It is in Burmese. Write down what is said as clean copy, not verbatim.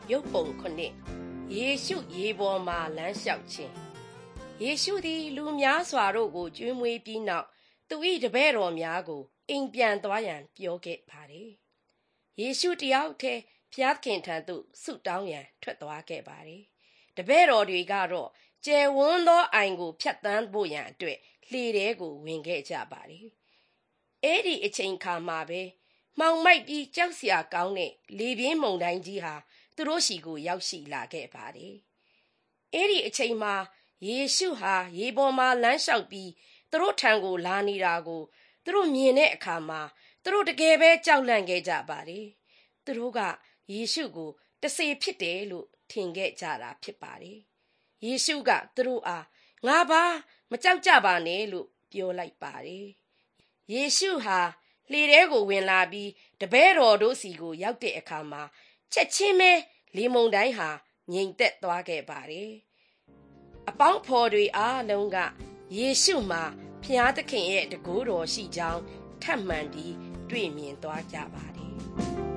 ရုပ်ပုံခုနှစ်ယေရှုရေပေါ်မှာလမ်းလျှောက်ခြင်းယေရှုသည်လူများစွာတို့ကိုကျွေးမွေးပြီးနောက်သူ၏တပည့်တော်များကိုအိမ်ပြန်သွားရန်ပြောခဲ့ပါတယ်။ယေရှုတယောက်တည်းဖျားသခင်ထံသို့ဆုတောင်းရန်ထွက်သွားခဲ့ပါတယ်။တပည့်တော်တွေကတော့ကျယ်ဝန်းသောအိုင်ကိုဖြတ်သန်းဖို့ရန်အတွက်လှေထဲကိုဝင်ခဲ့ကြပါတယ်။အဲ့ဒီအချိန်ခါမှာပဲမှောင်မိုက်ပြီးကြောက်စရာကောင်းတဲ့လေပြင်းမုန်တိုင်းကြီးဟာသူတို့ရှိကိုရောက်ရှိလာခဲ့ပါတယ်။အဲ့ဒီအချိန်မှာယေရှုဟာရေပေါ်မှာလမ်းလျှောက်ပြီးသူတို့ထံကိုလာနေတာကိုသူတို့မြင်တဲ့အခါမှာသူတို့တကယ်ပဲကြောက်လန့်ခဲ့ကြပါတယ်။သူတို့ကယေရှုကိုတဆေဖြစ်တယ်လို့ထင်ခဲ့ကြတာဖြစ်ပါတယ်။ယေရှုကသူတို့အားငါပါမကြောက်ကြပါနဲ့လို့ပြောလိုက်ပါတယ်။ယေရှုဟာလှေထဲကိုဝင်လာပြီးတပည့်တော်တို့စီကိုရောက်တဲ့အခါမှာချက်ချင်းပဲလေမုန်တိုင်းဟာငြိမ်သက်သွားခဲ့ပါတယ်။အပေါင်းဖော်တွေအားလုံးကယေရှုမှာဖျားသခင်ရဲ့တန်ခိုးတော်ရှိကြောင်းထပ်မံပြီးတွေ့မြင်သွားကြပါတယ်။